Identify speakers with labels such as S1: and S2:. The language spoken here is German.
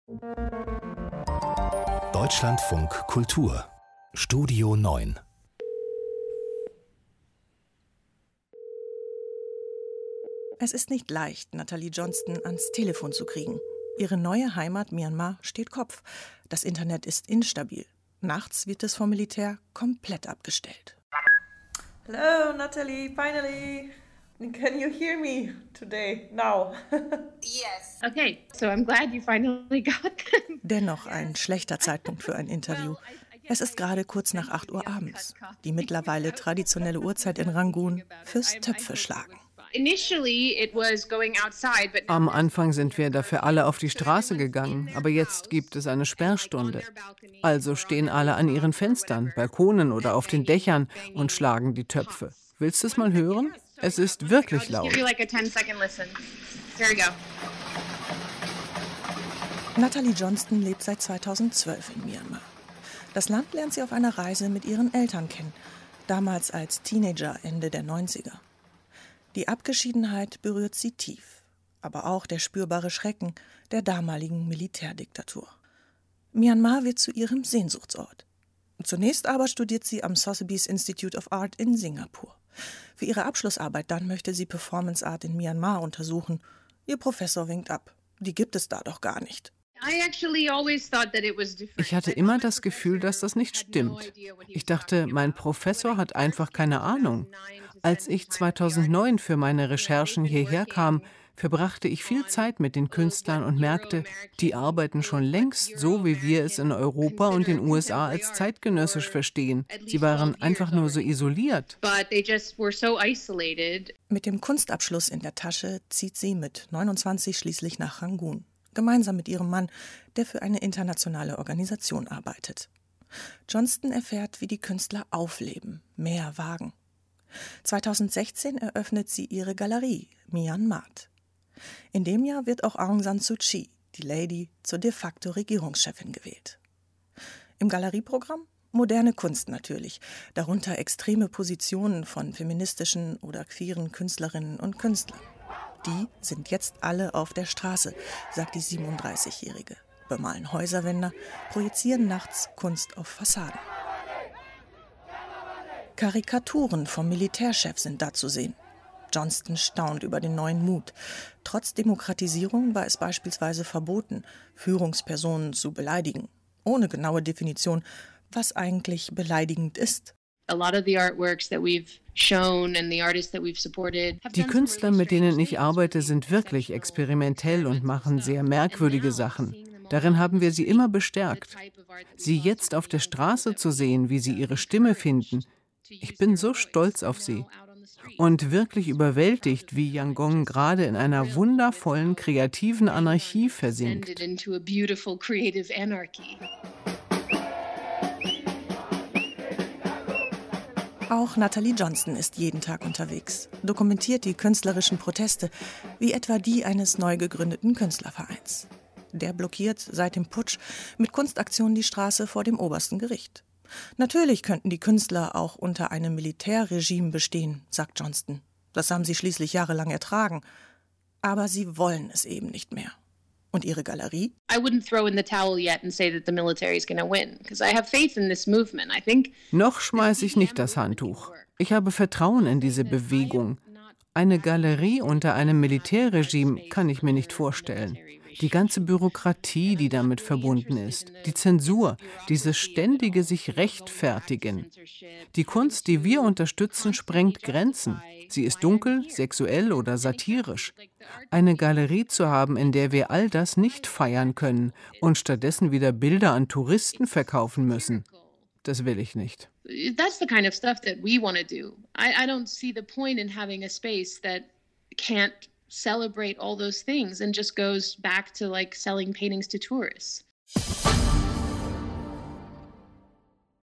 S1: Deutschlandfunk Kultur Studio 9.
S2: Es ist nicht leicht, Natalie Johnston ans Telefon zu kriegen. Ihre neue Heimat Myanmar steht Kopf. Das Internet ist instabil. Nachts wird es vom Militär komplett abgestellt.
S3: Hello, Natalie, finally. Can you hear me today, now?
S4: Yes. Okay, so I'm glad you finally got them.
S2: Dennoch ein schlechter Zeitpunkt für ein Interview. Es ist gerade kurz nach 8 Uhr abends. Die mittlerweile traditionelle Uhrzeit in Rangoon fürs Töpfe-Schlagen.
S5: Am Anfang sind wir dafür alle auf die Straße gegangen, aber jetzt gibt es eine Sperrstunde. Also stehen alle an ihren Fenstern, Balkonen oder auf den Dächern und schlagen die Töpfe. Willst du es mal hören? Es ist wirklich laut.
S2: Natalie Johnston lebt seit 2012 in Myanmar. Das Land lernt sie auf einer Reise mit ihren Eltern kennen, damals als Teenager Ende der 90er. Die Abgeschiedenheit berührt sie tief, aber auch der spürbare Schrecken der damaligen Militärdiktatur. Myanmar wird zu ihrem Sehnsuchtsort. Zunächst aber studiert sie am Sotheby's Institute of Art in Singapur. Für ihre Abschlussarbeit dann möchte sie Performance Art in Myanmar untersuchen. Ihr Professor winkt ab. Die gibt es da doch gar nicht.
S5: Ich hatte immer das Gefühl, dass das nicht stimmt. Ich dachte, mein Professor hat einfach keine Ahnung. Als ich 2009 für meine Recherchen hierher kam, verbrachte ich viel Zeit mit den Künstlern und merkte, die arbeiten schon längst so, wie wir es in Europa und den USA als zeitgenössisch verstehen. Sie waren einfach nur so isoliert.
S2: Mit dem Kunstabschluss in der Tasche zieht sie mit 29 schließlich nach Rangoon, gemeinsam mit ihrem Mann, der für eine internationale Organisation arbeitet. Johnston erfährt, wie die Künstler aufleben, mehr wagen. 2016 eröffnet sie ihre Galerie Myanmar. In dem Jahr wird auch Aung San Suu Kyi, die Lady, zur de facto Regierungschefin gewählt. Im Galerieprogramm moderne Kunst natürlich, darunter extreme Positionen von feministischen oder queeren Künstlerinnen und Künstlern. Die sind jetzt alle auf der Straße, sagt die 37-Jährige, bemalen Häuserwände, projizieren nachts Kunst auf Fassaden. Karikaturen vom Militärchef sind da zu sehen. Johnston staunt über den neuen Mut. Trotz Demokratisierung war es beispielsweise verboten, Führungspersonen zu beleidigen, ohne genaue Definition, was eigentlich beleidigend ist.
S5: Die Künstler, mit denen ich arbeite, sind wirklich experimentell und machen sehr merkwürdige Sachen. Darin haben wir sie immer bestärkt. Sie jetzt auf der Straße zu sehen, wie sie ihre Stimme finden, ich bin so stolz auf sie. Und wirklich überwältigt, wie Yangon gerade in einer wundervollen, kreativen Anarchie versinkt.
S2: Auch Natalie Johnston ist jeden Tag unterwegs, dokumentiert die künstlerischen Proteste, wie etwa die eines neu gegründeten Künstlervereins. Der blockiert seit dem Putsch mit Kunstaktionen die Straße vor dem obersten Gericht. Natürlich könnten die Künstler auch unter einem Militärregime bestehen, sagt Johnston. Das haben sie schließlich jahrelang ertragen. Aber sie wollen es eben nicht mehr. Und ihre Galerie?
S5: Noch schmeiße ich nicht das Handtuch. Ich habe Vertrauen in diese Bewegung. Eine Galerie unter einem Militärregime kann ich mir nicht vorstellen. Die ganze Bürokratie, die damit verbunden ist, die Zensur, dieses ständige sich rechtfertigen. Die Kunst, die wir unterstützen, sprengt Grenzen. Sie ist dunkel, sexuell oder satirisch. Eine Galerie zu haben, in der wir all das nicht feiern können und stattdessen wieder Bilder an Touristen verkaufen müssen, das will ich nicht.
S4: That's the kind of stuff that we want to do. I don't see the point in having a space that can't celebrate all those things and just goes back to like selling paintings to tourists.